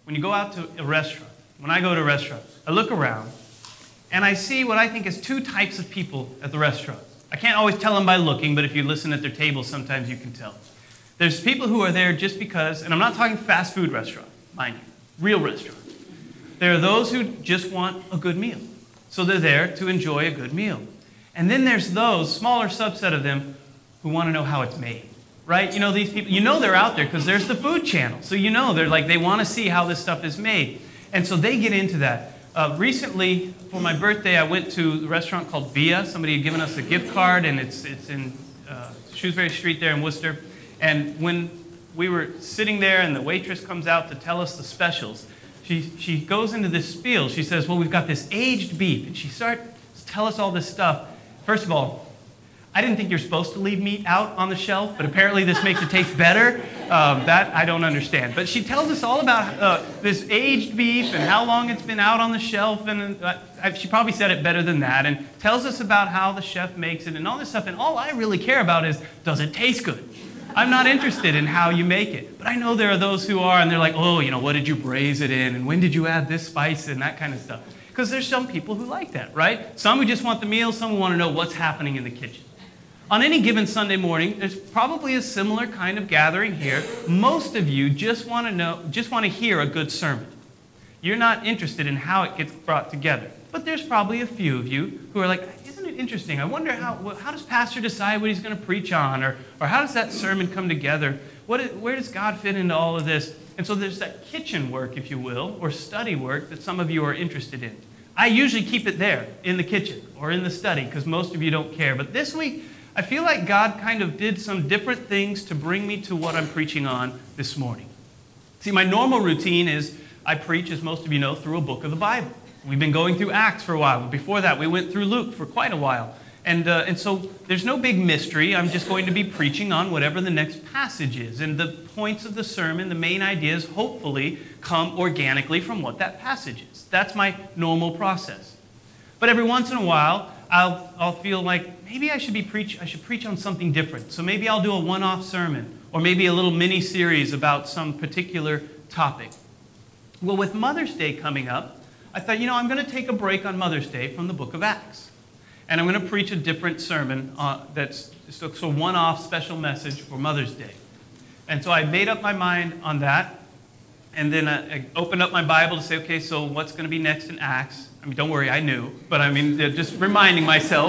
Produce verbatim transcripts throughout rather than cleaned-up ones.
when you go out to a restaurant, when I go to a restaurant, I look around and I see what I think is two types of people at the restaurant. I can't always tell them by looking, but if you listen at their tables, sometimes you can tell. There's people who are there just because, and I'm not talking fast food restaurant, mind you, real restaurant. There are those who just want a good meal. So they're there to enjoy a good meal. And then there's those, smaller subset of them, who want to know how it's made. Right? You know, these people, you know they're out there because there's the food channel. So you know they're like, they want to see how this stuff is made. And so they get into that. Uh, recently, for my birthday, I went to a restaurant called Via. Somebody had given us a gift card, and it's it's in uh, Shrewsbury Street there in Worcester. And when we were sitting there and the waitress comes out to tell us the specials, she, she goes into this spiel. She says, well, we've got this aged beef. And she starts to tell us all this stuff. First of all, I didn't think you're supposed to leave meat out on the shelf, but apparently this makes it taste better. Um, that I don't understand. But she tells us all about uh, this aged beef and how long it's been out on the shelf. And uh, she probably said it better than that. And tells us about how the chef makes it and all this stuff. And all I really care about is, does it taste good? I'm not interested in how you make it. But I know there are those who are, and they're like, oh, you know, what did you braise it in? And when did you add this spice and that kind of stuff? Because there's some people who like that, right? Some who just want the meal. Some who want to know what's happening in the kitchen. On any given Sunday morning, there's probably a similar kind of gathering here. Most of you just want to know, just want to hear a good sermon. You're not interested in how it gets brought together. But there's probably a few of you who are like, isn't it interesting? I wonder how, how does Pastor decide what he's going to preach on? Or, or how does that sermon come together? What is, where does God fit into all of this? And so there's that kitchen work, if you will, or study work that some of you are interested in. I usually keep it there, in the kitchen or in the study, because most of you don't care. But this week, I feel like God kind of did some different things to bring me to what I'm preaching on this morning. See, my normal routine is I preach, as most of you know, through a book of the Bible. We've been going through Acts for a while. Before that, we went through Luke for quite a while. And, uh, and so there's no big mystery. I'm just going to be preaching on whatever the next passage is. And the points of the sermon, the main ideas, hopefully come organically from what that passage is. That's my normal process. But every once in a while, I'll, I'll feel like maybe I should be preach. I should preach on something different. So maybe I'll do a one-off sermon or maybe a little mini-series about some particular topic. Well, with Mother's Day coming up, I thought, you know, I'm going to take a break on Mother's Day from the book of Acts. And I'm going to preach a different sermon uh, that's so, so one-off special message for Mother's Day. And so I made up my mind on that. And then I, I opened up my Bible to say, okay, so what's going to be next in Acts? I mean, don't worry, I knew. But I mean, just reminding myself.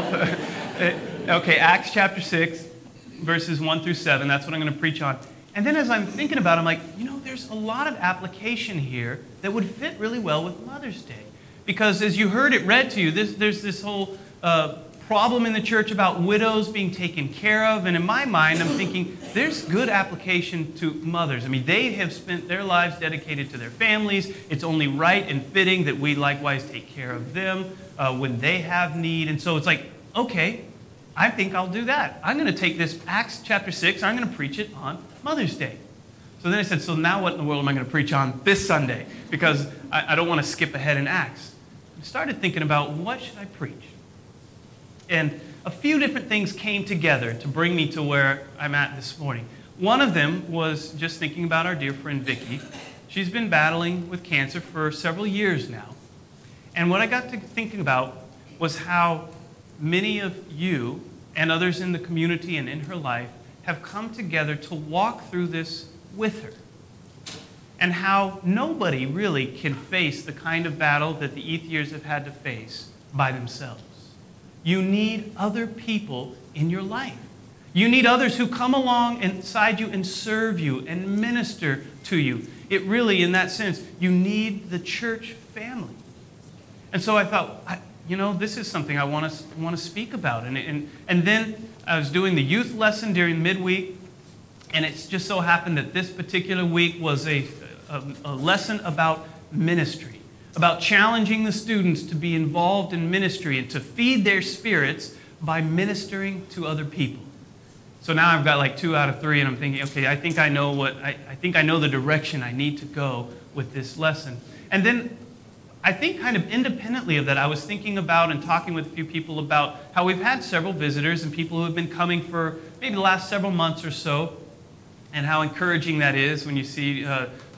Okay, Acts chapter six, verses one through seven. That's what I'm going to preach on. And then as I'm thinking about it, I'm like, you know, there's a lot of application here that would fit really well with Mother's Day. Because as you heard it read to you, this, there's this whole uh, problem in the church about widows being taken care of. And in my mind, I'm thinking, there's good application to mothers. I mean, they have spent their lives dedicated to their families. It's only right and fitting that we likewise take care of them uh, when they have need. And so it's like, okay, I think I'll do that. I'm going to take this Acts chapter six, and I'm going to preach it on Mother's Day. So then I said, so now what in the world am I going to preach on this Sunday? Because I, I don't want to skip ahead in Acts. I started thinking about what should I preach? And a few different things came together to bring me to where I'm at this morning. One of them was just thinking about our dear friend Vicki. She's been battling with cancer for several years now. And what I got to thinking about was how many of you and others in the community and in her life have come together to walk through this with her. And how nobody really can face the kind of battle that the Ethiers have had to face by themselves. You need other people in your life. You need others who come along inside you and serve you and minister to you. It really, in that sense, you need the church family. And so I thought, I, you know, this is something I want to want to speak about. And, and, and then I was doing the youth lesson during midweek, and it just so happened that this particular week was a, a, a lesson about ministry, about challenging the students to be involved in ministry and to feed their spirits by ministering to other people. So now I've got like two out of three, and I'm thinking, okay, I think I know what I, I think I know the direction I need to go with this lesson. And then I think kind of independently of that, I was thinking about and talking with a few people about how we've had several visitors and people who have been coming for maybe the last several months or so, and how encouraging that is when you see uh,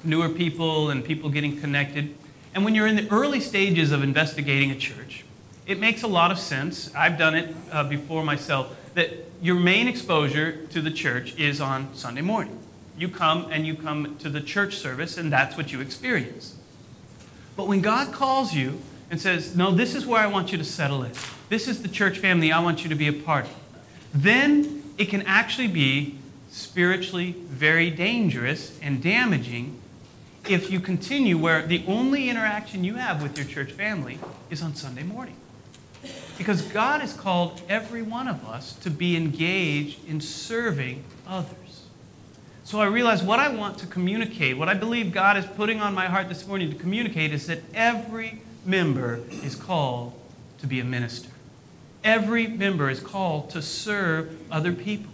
newer people and people getting connected. And when you're in the early stages of investigating a church, it makes a lot of sense. I've done it uh, before myself, that your main exposure to the church is on Sunday morning. You come and you come to the church service, and that's what you experience. But when God calls you and says, no, this is where I want you to settle in. This is the church family I want you to be a part of. Then it can actually be spiritually very dangerous and damaging if you continue where the only interaction you have with your church family is on Sunday morning. Because God has called every one of us to be engaged in serving others. So I realized what I want to communicate, what I believe God is putting on my heart this morning to communicate, is that every member is called to be a minister. Every member is called to serve other people.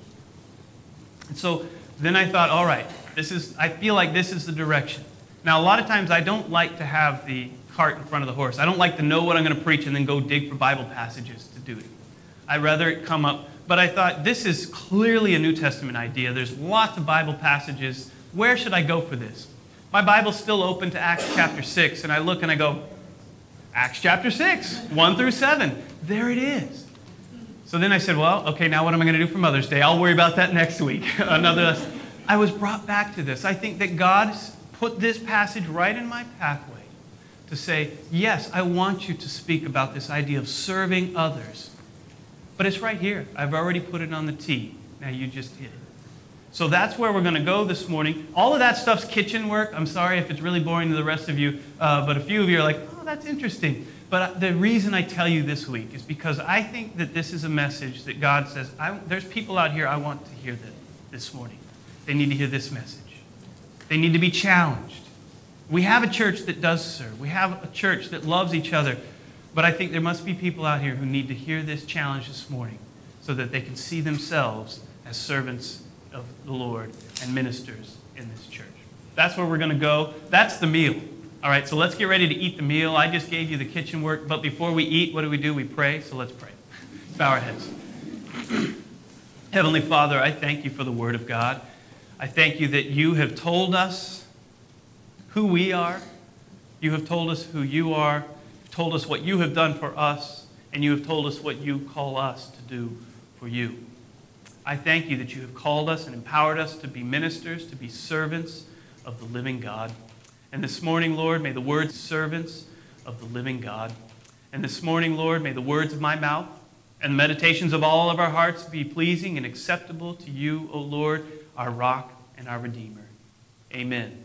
And so then I thought, all right, this is, I feel like this is the direction. Now, a lot of times I don't like to have the cart in front of the horse. I don't like to know what I'm going to preach and then go dig for Bible passages to do it. I'd rather it come up. But I thought, this is clearly a New Testament idea. There's lots of Bible passages. Where should I go for this? My Bible's still open to Acts chapter six, and I look and I go, Acts chapter six, one through seven. There it is. So then I said, well, okay, now what am I going to do for Mother's Day? I'll worry about that next week. Another. I was brought back to this. I think that God's put this passage right in my pathway to say, yes, I want you to speak about this idea of serving others. But it's right here. I've already put it on the tee. Now you just hit it. So that's where we're going to go this morning. All of that stuff's kitchen work. I'm sorry if it's really boring to the rest of you, uh, but a few of you are like, oh, that's interesting. But the reason I tell you this week is because I think that this is a message that God says, I, there's people out here I want to hear that this morning. They need to hear this message. They need to be challenged. We have a church that does serve. We have a church that loves each other. But I think there must be people out here who need to hear this challenge this morning so that they can see themselves as servants of the Lord and ministers in this church. That's where we're going to go. That's the meal. All right, so let's get ready to eat the meal. I just gave you the kitchen work, but before we eat, what do we do? We pray, so let's pray. Bow our heads. Heavenly Father, I thank you for the Word of God. I thank you that you have told us who we are. You have told us who you are. Told us what you have done for us, and you have told us what you call us to do for you. I thank you that you have called us and empowered us to be ministers, to be servants of the living God. And this morning, Lord, may the words servants of the living God. And this morning, Lord, may the words of my mouth and the meditations of all of our hearts be pleasing and acceptable to you, O Lord, our rock and our Redeemer. Amen.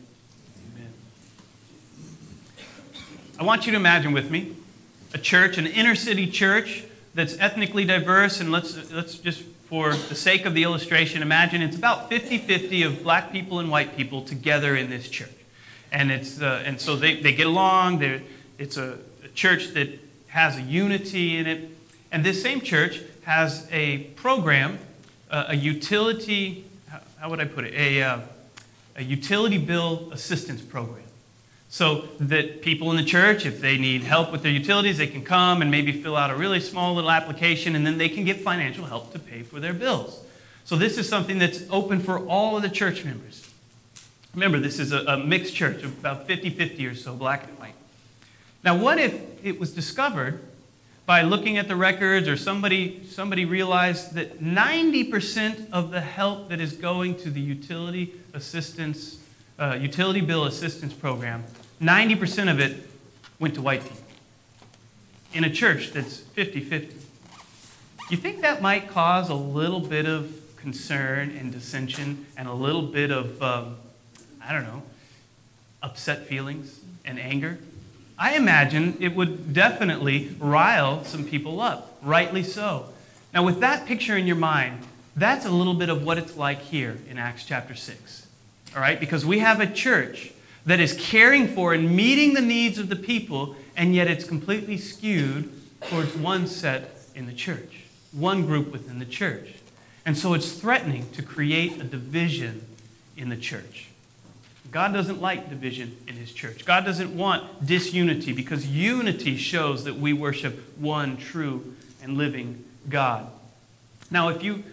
I want you to imagine with me a church, an inner city church that's ethnically diverse, and let's, let's just, for the sake of the illustration, imagine it's about fifty-fifty of black people and white people together in this church. And, it's, uh, and so they, they get along. They're, it's a, a church that has a unity in it. And this same church has a program, uh, a utility, how, how would I put it, a, uh, a utility bill assistance program. So that people in the church, if they need help with their utilities, they can come and maybe fill out a really small little application, and then they can get financial help to pay for their bills. So this is something that's open for all of the church members. Remember, this is a, a mixed church of about fifty-fifty or so, black and white. Now, what if it was discovered by looking at the records, or somebody, somebody realized that ninety percent of the help that is going to the utility assistance Uh, utility bill assistance program, ninety percent of it went to white people in a church that's fifty-fifty. You think that might cause a little bit of concern and dissension and a little bit of, um, I don't know, upset feelings and anger? I imagine it would definitely rile some people up, rightly so. Now, with that picture in your mind, that's a little bit of what it's like here in Acts chapter six. All right, because we have a church that is caring for and meeting the needs of the people, and yet it's completely skewed towards one set in the church, one group within the church. And so it's threatening to create a division in the church. God doesn't like division in his church. God doesn't want disunity, because unity shows that we worship one true and living God. Now, if you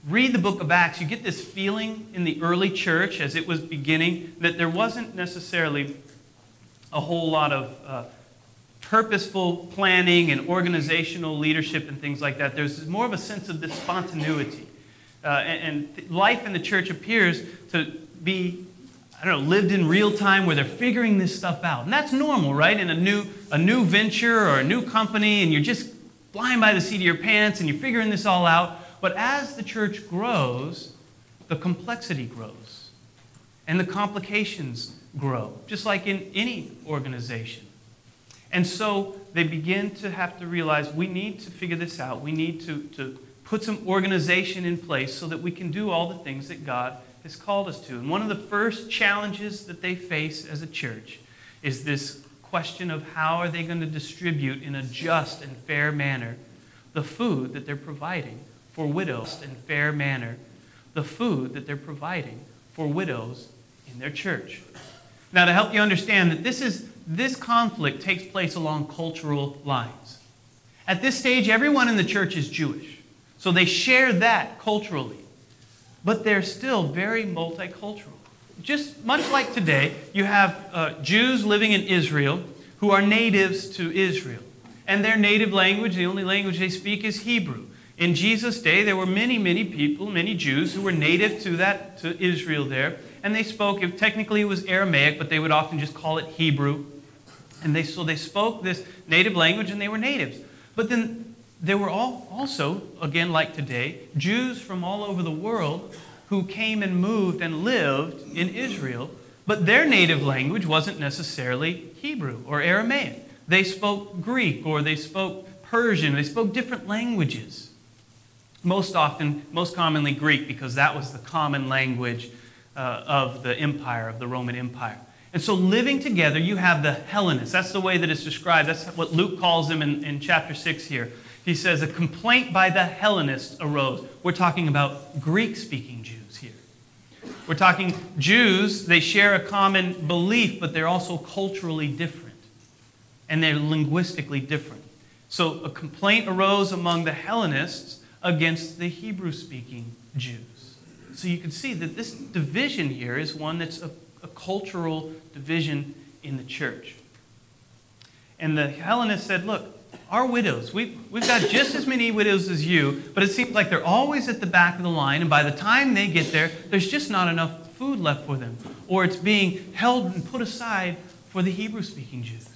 read the book of Acts, you get this feeling in the early church as it was beginning that there wasn't necessarily a whole lot of uh, purposeful planning and organizational leadership and things like that. There's more of a sense of this spontaneity. Uh, and, and life in the church appears to be, I don't know, lived in real time where they're figuring this stuff out. And that's normal, right? In a new, a new venture or a new company, and you're just flying by the seat of your pants and you're figuring this all out. But as the church grows, the complexity grows. And the complications grow, just like in any organization. And so they begin to have to realize we need to figure this out. We need to, to put some organization in place so that we can do all the things that God has called us to. And one of the first challenges that they face as a church is this question of how are they going to distribute in a just and fair manner the food that they're providing for widows in fair manner, the food that they're providing for widows in their church. Now, to help you understand that this is this conflict takes place along cultural lines. At this stage, everyone in the church is Jewish, so they share that culturally, but they're still very multicultural. Just much like today, you have uh, Jews living in Israel who are natives to Israel, and their native language, the only language they speak, is Hebrew. In Jesus' day, there were many, many people, many Jews who were native to that, to Israel there, and they spoke, if technically it was Aramaic, but they would often just call it Hebrew. And they, so they spoke this native language, and they were natives. But then there were all, also, again like today, Jews from all over the world who came and moved and lived in Israel, but their native language wasn't necessarily Hebrew or Aramaic. They spoke Greek, or they spoke Persian. They spoke different languages. Most often, most commonly Greek, because that was the common language uh, of the empire, of the Roman Empire. And so living together, you have the Hellenists. That's the way that it's described. That's what Luke calls them in, in chapter six here. He says, a complaint by the Hellenists arose. We're talking about Greek-speaking Jews here. We're talking Jews, they share a common belief, but they're also culturally different. And they're linguistically different. So a complaint arose among the Hellenists against the Hebrew-speaking Jews. So you can see that this division here is one that's a, a cultural division in the church. And the Hellenists said, look, our widows, we've, we've got just as many widows as you, but it seems like they're always at the back of the line, and by the time they get there, there's just not enough food left for them, or it's being held and put aside for the Hebrew-speaking Jews.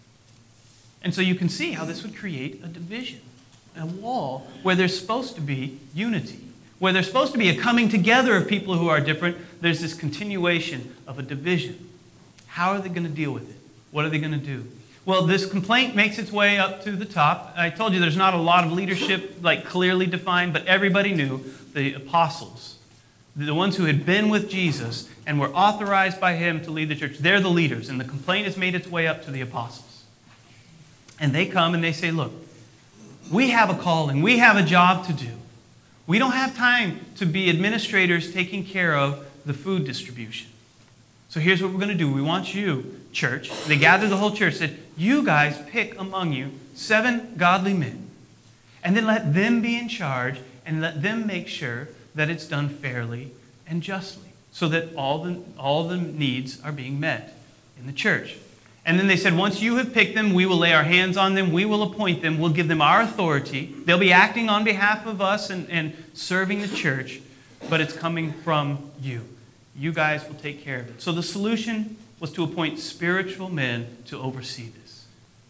And so you can see how this would create a division, a wall where there's supposed to be unity, where there's supposed to be a coming together of people who are different. There's this continuation of a division. How are they going to deal with it? What are they going to do? Well, this complaint makes its way up to the top. I told you there's not a lot of leadership like clearly defined, but everybody knew the apostles, the ones who had been with Jesus and were authorized by him to lead the church. They're the leaders, and the complaint has made its way up to the apostles. And they come and they say, look, we have a calling. We have a job to do. We don't have time to be administrators taking care of the food distribution. So here's what we're going to do. We want you, church. They gathered the whole church, said, you guys pick among you seven godly men, and then let them be in charge and let them make sure that it's done fairly and justly so that all the, all the needs are being met in the church. And then they said, once you have picked them, we will lay our hands on them, we will appoint them, we'll give them our authority. They'll be acting on behalf of us and, and serving the church, but it's coming from you. You guys will take care of it. So the solution was to appoint spiritual men to oversee this.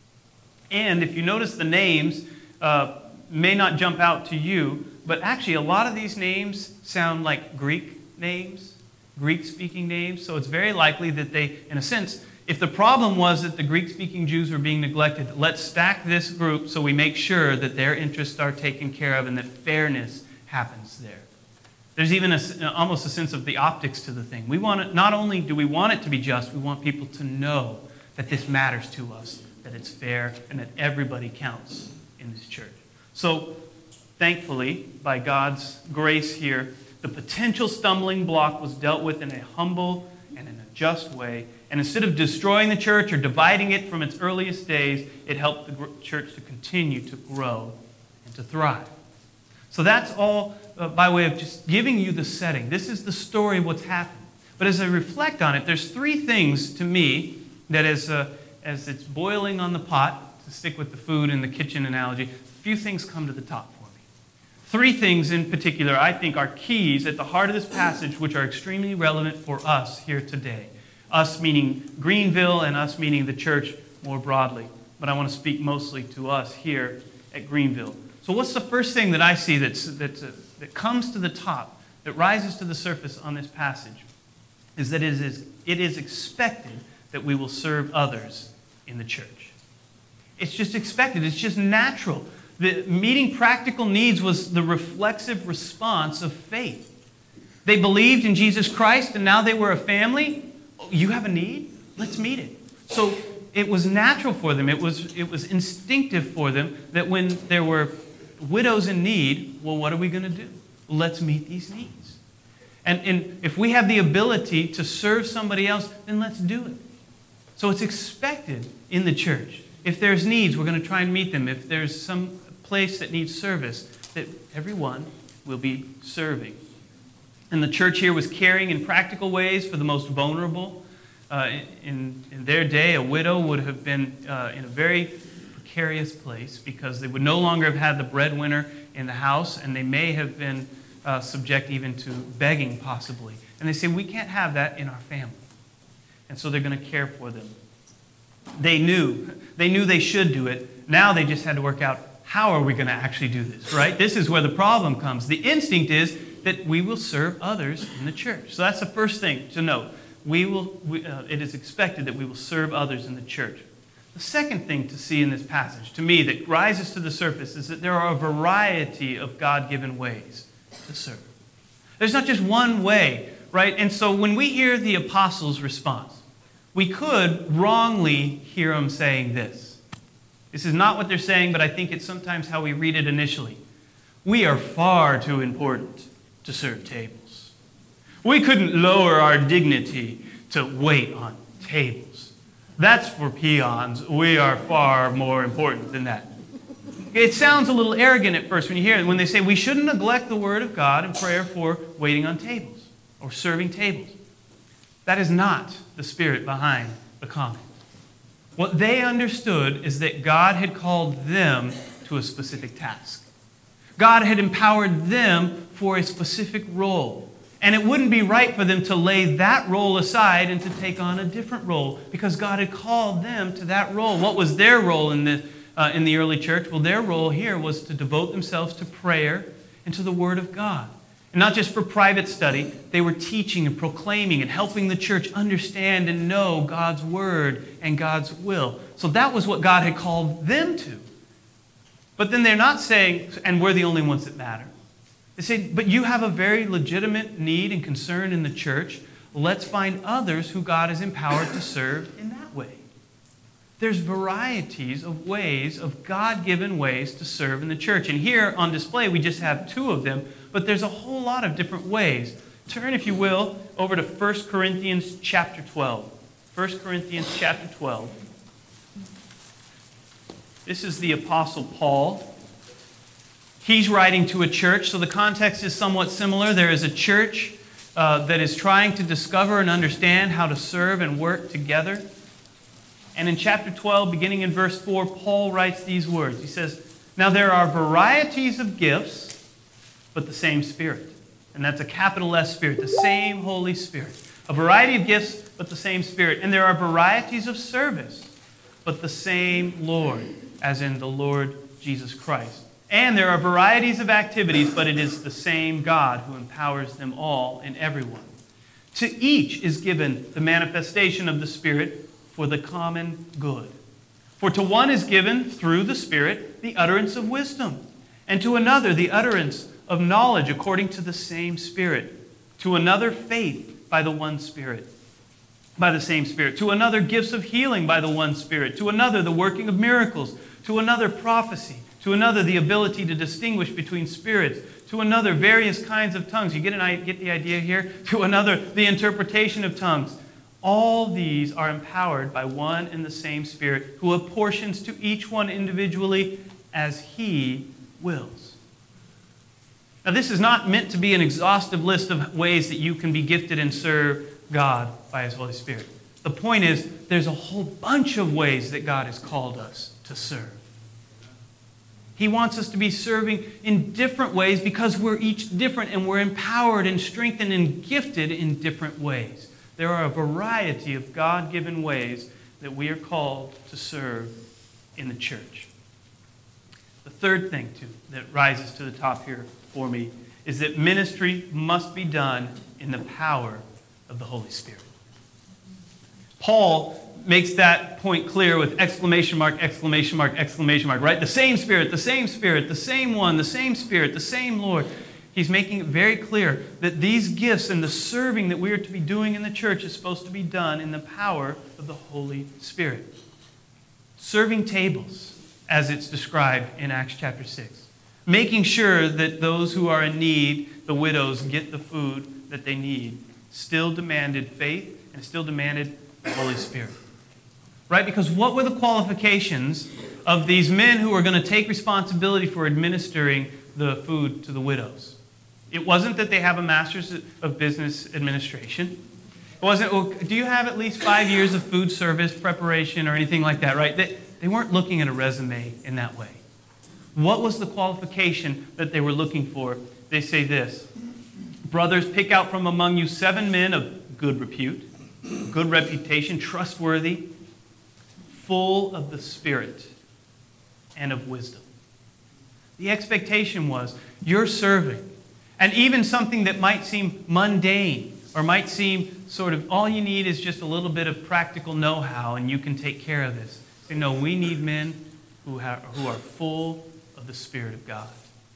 And if you notice, the names uh, may not jump out to you, but actually a lot of these names sound like Greek names, Greek-speaking names. So it's very likely that they, in a sense, if the problem was that the Greek-speaking Jews were being neglected, let's stack this group so we make sure that their interests are taken care of and that fairness happens there. There's even a, almost a sense of the optics to the thing. We want it, not only do we want it to be just, we want people to know that this matters to us, that it's fair, and that everybody counts in this church. So, thankfully, by God's grace here, the potential stumbling block was dealt with in a humble and in a just way. And instead of destroying the church or dividing it from its earliest days, it helped the church to continue to grow and to thrive. So that's all uh, by way of just giving you the setting. This is the story of what's happened. But as I reflect on it, there's three things to me that as, uh, as it's boiling on the pot, to stick with the food and the kitchen analogy, a few things come to the top for me. Three things in particular I think are keys at the heart of this passage which are extremely relevant for us here today. Us meaning Greenville and us meaning the church more broadly. But I want to speak mostly to us here at Greenville. So what's the first thing that I see that's, that's, uh, that comes to the top, that rises to the surface on this passage, is that it is, it is expected that we will serve others in the church. It's just expected. It's just natural. The meeting practical needs was the reflexive response of faith. They believed in Jesus Christ, and now they were a family. Oh, you have a need? Let's meet it. So it was natural for them. It was, it was instinctive for them that when there were widows in need, well, what are we going to do? Let's meet these needs. And, and if we have the ability to serve somebody else, then let's do it. So it's expected in the church. If there's needs, we're going to try and meet them. If there's some place that needs service, that everyone will be serving. And the church here was caring in practical ways for the most vulnerable. Uh, in, in their day, a widow would have been uh, in a very precarious place because they would no longer have had the breadwinner in the house, and they may have been uh, subject even to begging possibly. And they say, we can't have that in our family. And so they're going to care for them. They knew. They knew they should do it. Now they just had to work out, how are we going to actually do this, right? This is where the problem comes. The instinct is that we will serve others in the church. So that's the first thing to note. We will. We, uh, it is expected that we will serve others in the church. The second thing to see in this passage, to me, that rises to the surface is that there are a variety of God-given ways to serve. There's not just one way, right? And so when we hear the apostles' response, we could wrongly hear them saying this. This is not what they're saying, but I think it's sometimes how we read it initially. We are far too important to serve tables. We couldn't lower our dignity to wait on tables. That's for peons. We are far more important than that. It sounds a little arrogant at first when you hear it, when they say we shouldn't neglect the word of God in prayer for waiting on tables or serving tables. That is not the spirit behind the comment. What they understood is that God had called them to a specific task. God had empowered them for a specific role. And it wouldn't be right for them to lay that role aside and to take on a different role because God had called them to that role. What was their role in the, uh, in the early church? Well, their role here was to devote themselves to prayer and to the Word of God. And not just for private study, they were teaching and proclaiming and helping the church understand and know God's Word and God's will. So that was what God had called them to. But then they're not saying, and we're the only ones that matter. They say, but you have a very legitimate need and concern in the church. Let's find others who God has empowered to serve in that way. There's varieties of ways, of God-given ways to serve in the church. And here on display, we just have two of them, but there's a whole lot of different ways. Turn, if you will, over to First Corinthians chapter twelve. First Corinthians chapter twelve. This is the Apostle Paul. He's writing to a church, so the context is somewhat similar. There is a church uh, that is trying to discover and understand how to serve and work together. And in chapter twelve, beginning in verse four, Paul writes these words. He says, now there are varieties of gifts, but the same Spirit. And that's a capital S Spirit, the same Holy Spirit. A variety of gifts, but the same Spirit. And there are varieties of service, but the same Lord, as in the Lord Jesus Christ. And there are varieties of activities, but it is the same God who empowers them all and everyone. To each is given the manifestation of the Spirit for the common good. For to one is given, through the Spirit, the utterance of wisdom, and to another the utterance of knowledge according to the same Spirit, to another faith by the one Spirit, by the same Spirit, to another gifts of healing by the one Spirit, to another the working of miracles, to another prophecy, to another the ability to distinguish between spirits, to another various kinds of tongues. You get, an, get the idea here? To another the interpretation of tongues. All these are empowered by one and the same Spirit, who apportions to each one individually as He wills. Now, this is not meant to be an exhaustive list of ways that you can be gifted and serve God by His Holy Spirit. The point is, there's a whole bunch of ways that God has called us to serve. He wants us to be serving in different ways because we're each different and we're empowered and strengthened and gifted in different ways. There are a variety of God-given ways that we are called to serve in the church. The third thing, too, that rises to the top here for me is that ministry must be done in the power of the Holy Spirit. Paul makes that point clear with exclamation mark, exclamation mark, exclamation mark, right? The same Spirit, the same Spirit, the same one, the same Spirit, the same Lord. He's making it very clear that these gifts and the serving that we are to be doing in the church is supposed to be done in the power of the Holy Spirit. Serving tables, as it's described in Acts chapter six. Making sure that those who are in need, the widows, get the food that they need, still demanded faith and still demanded the Holy Spirit. Right? Because what were the qualifications of these men who were going to take responsibility for administering the food to the widows? It wasn't that they have a master's of business administration. It wasn't, well, do you have at least five years of food service preparation or anything like that, right? They, they weren't looking at a resume in that way. What was the qualification that they were looking for? They say this: brothers, pick out from among you seven men of good repute, good reputation, trustworthy, full of the Spirit and of wisdom. The expectation was you're serving. And even something that might seem mundane or might seem sort of all you need is just a little bit of practical know-how and you can take care of this. Say, no, we need men who, have, who are full of the Spirit of God.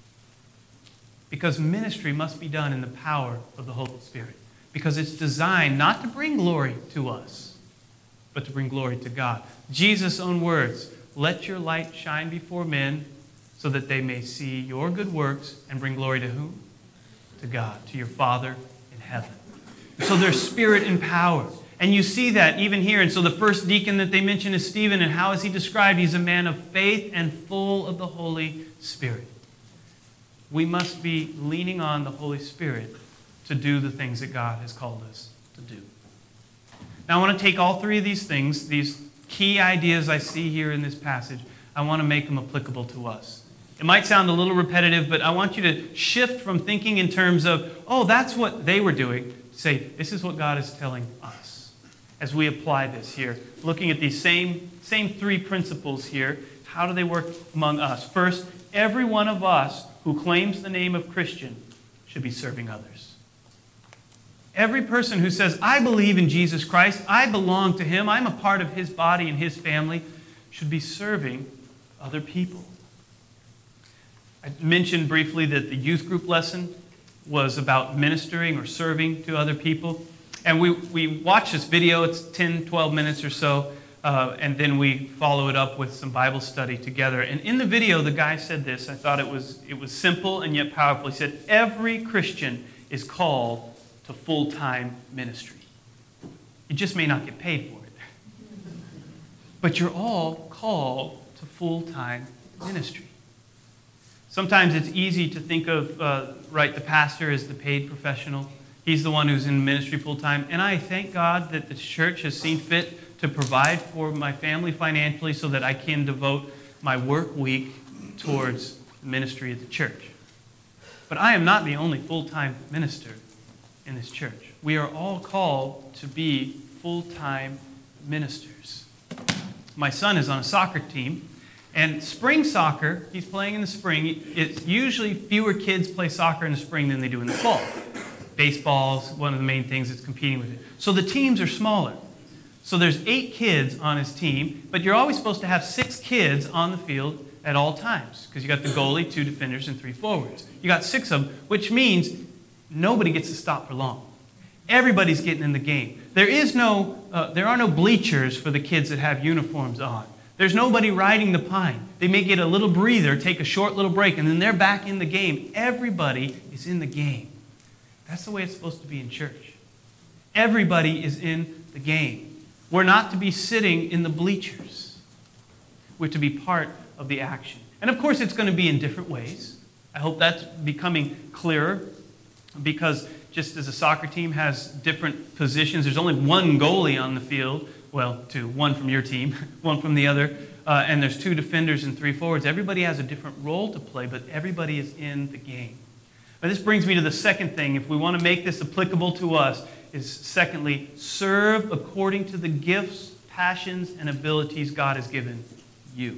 Because ministry must be done in the power of the Holy Spirit. Because it's designed not to bring glory to us, but to bring glory to God. Jesus' own words, let your light shine before men so that they may see your good works and bring glory to whom? To God, to your Father in heaven. So there's spirit and power. And you see that even here. And so the first deacon that they mention is Stephen. And how is he described? He's a man of faith and full of the Holy Spirit. We must be leaning on the Holy Spirit to do the things that God has called us to do. Now I want to take all three of these things, these key ideas I see here in this passage, I want to make them applicable to us. It might sound a little repetitive, but I want you to shift from thinking in terms of, oh, that's what they were doing, to say, this is what God is telling us. As we apply this here, looking at these same, same three principles here, how do they work among us? First, every one of us who claims the name of Christian should be serving others. Every person who says, I believe in Jesus Christ, I belong to Him, I'm a part of His body and His family, should be serving other people. I mentioned briefly that the youth group lesson was about ministering or serving to other people. And we, we watch this video, it's ten, twelve minutes or so, uh, and then we follow it up with some Bible study together. And in the video, the guy said this. I thought it was, it was simple and yet powerful. He said, every Christian is called to full-time ministry. You just may not get paid for it. But you're all called to full-time ministry. Sometimes it's easy to think of, uh, right, the pastor as the paid professional. He's the one who's in ministry full-time. And I thank God that the church has seen fit to provide for my family financially so that I can devote my work week towards the ministry of the church. But I am not the only full-time minister in this church. We are all called to be full-time ministers. My son is on a soccer team. And spring soccer, he's playing in the spring. It's usually fewer kids play soccer in the spring than they do in the fall. Baseball's one of the main things that's competing with it. So the teams are smaller. So there's eight kids on his team, but you're always supposed to have six kids on the field at all times because you got the goalie, two defenders, and three forwards. You got six of them, which means nobody gets to stop for long. Everybody's getting in the game. There is no, uh, there are no bleachers for the kids that have uniforms on. There's nobody riding the pine. They may get a little breather, take a short little break, and then they're back in the game. Everybody is in the game. That's the way it's supposed to be in church. Everybody is in the game. We're not to be sitting in the bleachers. We're to be part of the action. And of course, it's going to be in different ways. I hope that's becoming clearer, because just as a soccer team has different positions, there's only one goalie on the field. Well, two, one from your team, one from the other, uh, and there's two defenders and three forwards. Everybody has a different role to play, but everybody is in the game. But this brings me to the second thing. If we want to make this applicable to us, is secondly, serve according to the gifts, passions, and abilities God has given you.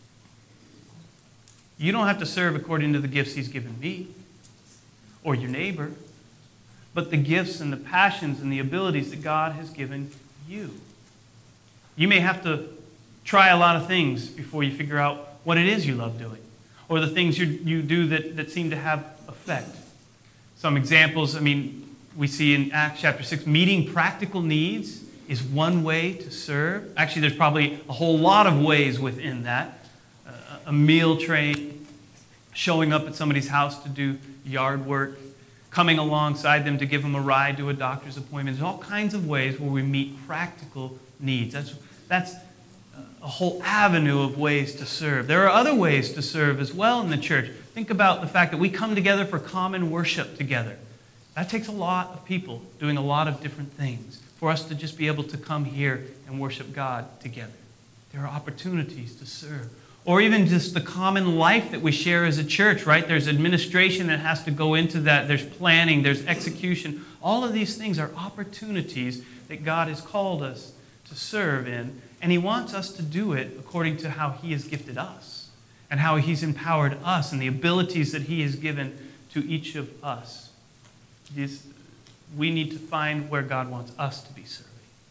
You don't have to serve according to the gifts He's given me or your neighbor, but the gifts and the passions and the abilities that God has given you. You may have to try a lot of things before you figure out what it is you love doing, or the things you, you do that, that seem to have effect. Some examples, I mean, we see in Acts chapter six, meeting practical needs is one way to serve. Actually, there's probably a whole lot of ways within that. Uh, a meal train, showing up at somebody's house to do yard work, coming alongside them to give them a ride to a doctor's appointment. There's all kinds of ways where we meet practical needs. That's, that's a whole avenue of ways to serve. There are other ways to serve as well in the church. Think about the fact that we come together for common worship together. That takes a lot of people doing a lot of different things for us to just be able to come here and worship God together. There are opportunities to serve. Or even just the common life that we share as a church, right? There's administration that has to go into that. There's planning, there's execution. All of these things are opportunities that God has called us to serve in, and He wants us to do it according to how He has gifted us and how He's empowered us and the abilities that He has given to each of us. This, we need to find where God wants us to be serving.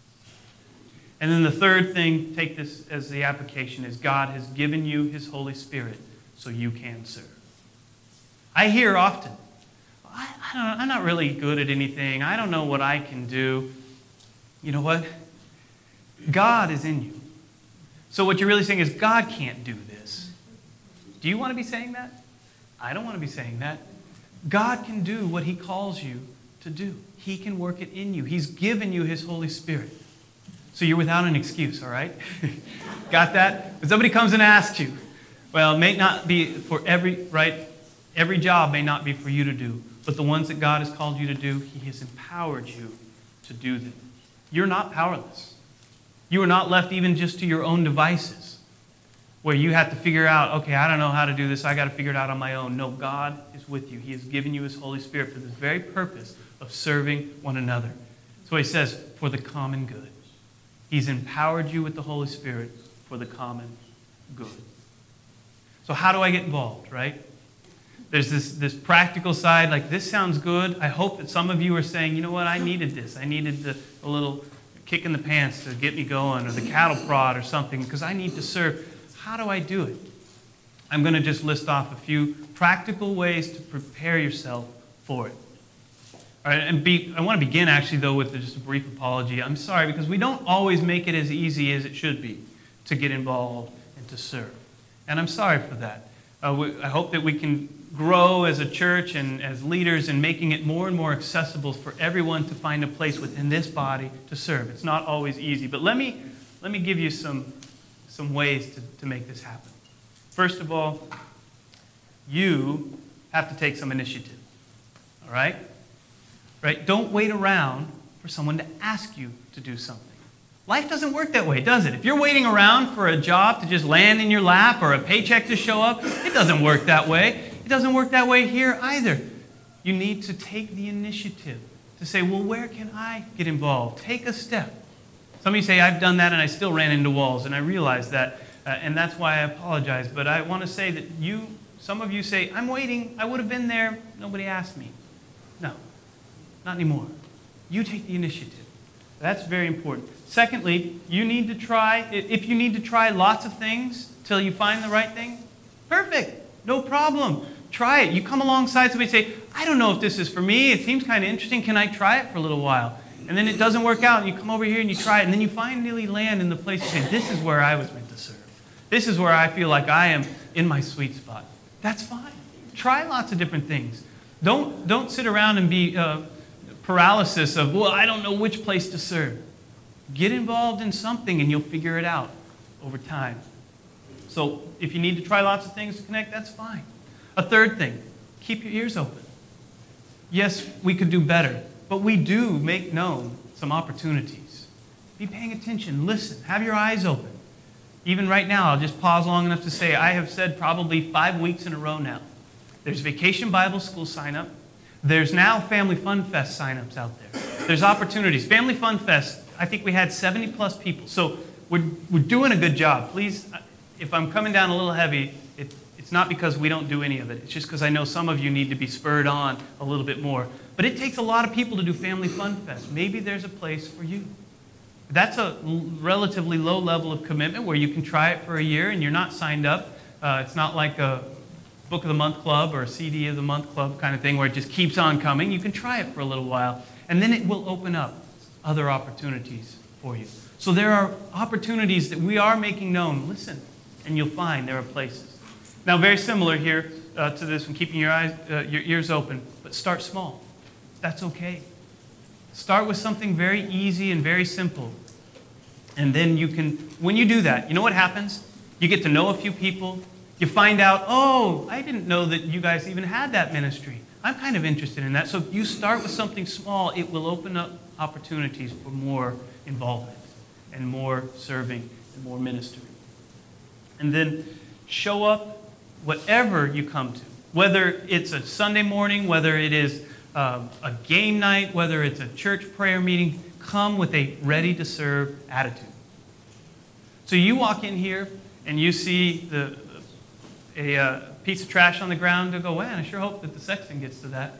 And then the third thing, take this as the application, is God has given you His Holy Spirit so you can serve. I hear often, I, I don't, I'm not really good at anything. I don't know what I can do. You know what? God is in you. So what you're really saying is God can't do this. Do you want to be saying that? I don't want to be saying that. God can do what He calls you to do. He can work it in you. He's given you His Holy Spirit. So you're without an excuse, all right? Got that? When somebody comes and asks you, well, it may not be for every, right? Every job may not be for you to do, but the ones that God has called you to do, He has empowered you to do them. You're not powerless. You are not left even just to your own devices, where you have to figure out, okay, I don't know how to do this, I got to figure it out on my own. No, God is with you. He has given you His Holy Spirit for the very purpose of serving one another. So He says, for the common good. He's empowered you with the Holy Spirit for the common good. So how do I get involved, right? There's this, this practical side, like this sounds good. I hope that some of you are saying, you know what, I needed this. I needed the, a little kick in the pants to get me going, or the cattle prod or something, because I need to serve. How do I do it? I'm going to just list off a few practical ways to prepare yourself for it. All right, and be, I want to begin actually, though, with just a brief apology. I'm sorry, because we don't always make it as easy as it should be to get involved and to serve. And I'm sorry for that. Uh, we, I hope that we can grow as a church and as leaders in making it more and more accessible for everyone to find a place within this body to serve. It's not always easy. But let me, let me give you some, some ways to, to make this happen. First of all, you have to take some initiative. All right? Right? Don't wait around for someone to ask you to do something. Life doesn't work that way, does it? If you're waiting around for a job to just land in your lap or a paycheck to show up, it doesn't work that way. It doesn't work that way here either. You need to take the initiative to say, well, where can I get involved? Take a step. Some of you say, I've done that and I still ran into walls, and I realize that, uh, and that's why I apologize. But I want to say that you, some of you say, I'm waiting, I would have been there, nobody asked me. No. Not anymore. You take the initiative. That's very important. Secondly, you need to try, if you need to try lots of things till you find the right thing, perfect. No problem. Try it. You come alongside somebody and say, I don't know if this is for me. It seems kind of interesting. Can I try it for a little while? And then it doesn't work out, and you come over here and you try it, and then you finally land in the place you say, this is where I was meant to serve. This is where I feel like I am in my sweet spot. That's fine. Try lots of different things. Don't, don't sit around and be... Uh, paralysis of, well, I don't know which place to serve. Get involved in something and you'll figure it out over time. So if you need to try lots of things to connect, that's fine. A third thing, keep your ears open. Yes, we could do better, but we do make known some opportunities. Be paying attention, listen, have your eyes open. Even right now, I'll just pause long enough to say I have said probably five weeks in a row now. There's Vacation Bible School sign up. There's now Family Fun Fest sign-ups out there. There's opportunities. Family Fun Fest, I think we had seventy plus people. So we're, we're doing a good job. Please, if I'm coming down a little heavy, it, it's not because we don't do any of it. It's just because I know some of you need to be spurred on a little bit more. But it takes a lot of people to do Family Fun Fest. Maybe there's a place for you. That's a relatively low level of commitment where you can try it for a year and you're not signed up. Uh, it's not like a Book of the Month Club or a C D of the Month Club kind of thing where it just keeps on coming. You can try it for a little while, and then it will open up other opportunities for you. So there are opportunities that we are making known. Listen, and you'll find there are places. Now, very similar here uh, to this one, keeping your eyes, uh, your ears open, but start small. That's okay. Start with something very easy and very simple. And then you can, when you do that, you know what happens? You get to know a few people. You find out, oh, I didn't know that you guys even had that ministry. I'm kind of interested in that. So if you start with something small, it will open up opportunities for more involvement and more serving and more ministry. And then show up whatever you come to, whether it's a Sunday morning, whether it is um, a game night, whether it's a church prayer meeting, come with a ready-to-serve attitude. So you walk in here and you see the a uh, piece of trash on the ground, to go, man, I sure hope that the sexton gets to that.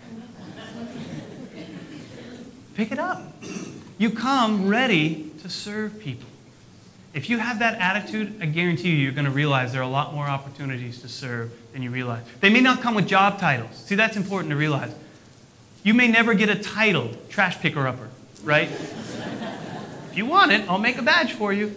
Pick it up. You come ready to serve people. If you have that attitude, I guarantee you, you're going to realize there are a lot more opportunities to serve than you realize. They may not come with job titles. See, that's important to realize. You may never get a title, trash picker-upper, right? If you want it, I'll make a badge for you.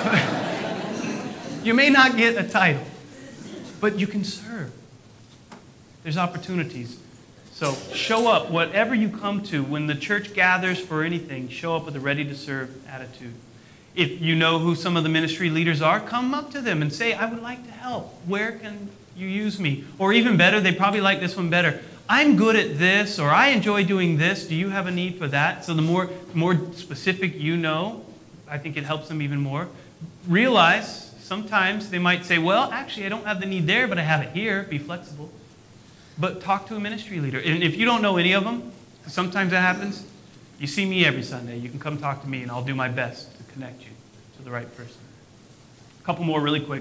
Oh. You may not get a title. But you can serve. There's opportunities. So show up. Whatever you come to, when the church gathers for anything, show up with a ready-to-serve attitude. If you know who some of the ministry leaders are, come up to them and say, I would like to help. Where can you use me? Or even better, they probably like this one better. I'm good at this, or I enjoy doing this. Do you have a need for that? So the more, more specific you know, I think it helps them even more. Realize sometimes they might say, well, actually, I don't have the need there, but I have it here. Be flexible. But talk to a ministry leader. And if you don't know any of them, sometimes that happens, you see me every Sunday. You can come talk to me, and I'll do my best to connect you to the right person. A couple more really quick.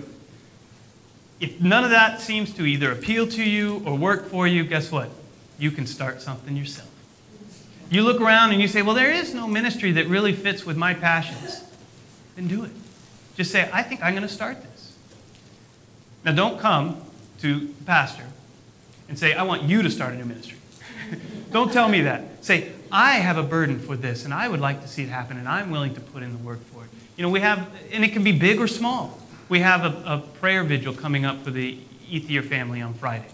If none of that seems to either appeal to you or work for you, guess what? You can start something yourself. You look around and you say, well, there is no ministry that really fits with my passions. Then do it. Just say, I think I'm going to start this. Now, don't come to the pastor and say, I want you to start a new ministry. Don't tell me that. Say, I have a burden for this, and I would like to see it happen, and I'm willing to put in the work for it. You know, we have, and it can be big or small. We have a, a prayer vigil coming up for the Ethier family on Friday.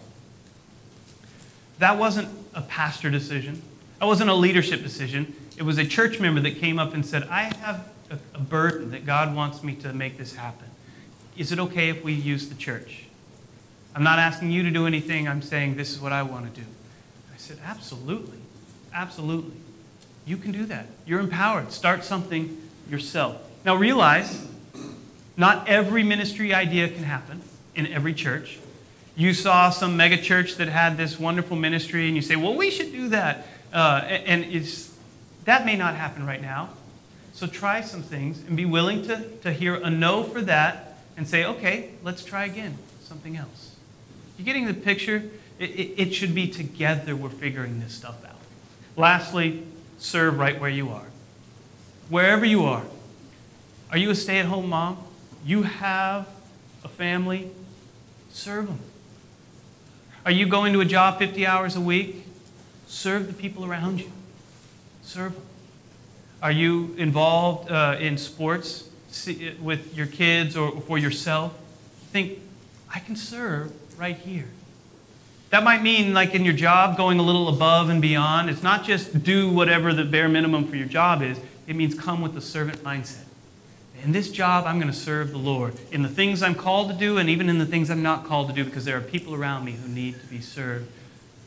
That wasn't a pastor decision. That wasn't a leadership decision. It was a church member that came up and said, I have a, a burden that God wants me to make this happen. Is it okay if we use the church? I'm not asking you to do anything. I'm saying this is what I want to do. I said, absolutely. Absolutely. You can do that. You're empowered. Start something yourself. Now realize, not every ministry idea can happen in every church. You saw some mega church that had this wonderful ministry, and you say, well, we should do that. Uh, and it's, that may not happen right now. So try some things and be willing to, to hear a no for that and say, okay, let's try again, something else. You getting the picture? It, it, it should be together we're figuring this stuff out. Lastly, serve right where you are. Wherever you are. Are you a stay-at-home mom? You have a family? Serve them. Are you going to a job fifty hours a week? Serve the people around you. Serve them. Are you involved uh, in sports with your kids or for yourself? Think, I can serve right here. That might mean, like in your job, going a little above and beyond. It's not just do whatever the bare minimum for your job is. It means come with a servant mindset. In this job, I'm going to serve the Lord in the things I'm called to do and even in the things I'm not called to do, because there are people around me who need to be served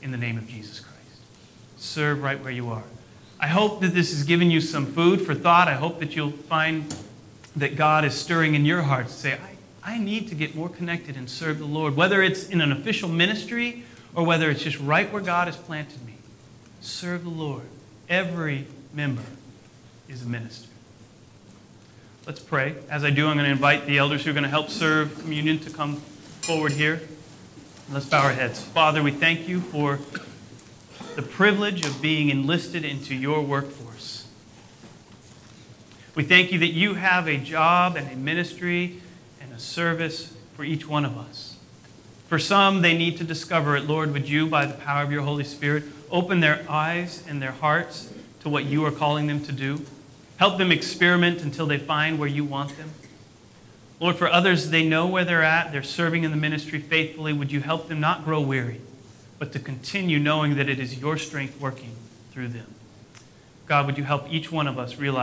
in the name of Jesus Christ. Serve right where you are. I hope that this has given you some food for thought. I hope that you'll find that God is stirring in your hearts to say, I, I need to get more connected and serve the Lord, whether it's in an official ministry or whether it's just right where God has planted me. Serve the Lord. Every member is a minister. Let's pray. As I do, I'm going to invite the elders who are going to help serve communion to come forward here. Let's bow our heads. Father, we thank you for the privilege of being enlisted into your workforce. We thank you that you have a job and a ministry and a service for each one of us. For some, they need to discover it. Lord, would you, by the power of your Holy Spirit, open their eyes and their hearts to what you are calling them to do. Help them experiment until they find where you want them. Lord, for others, they know where they're at. They're serving in the ministry faithfully. Would you help them not grow weary, but to continue knowing that it is your strength working through them. God, would you help each one of us realize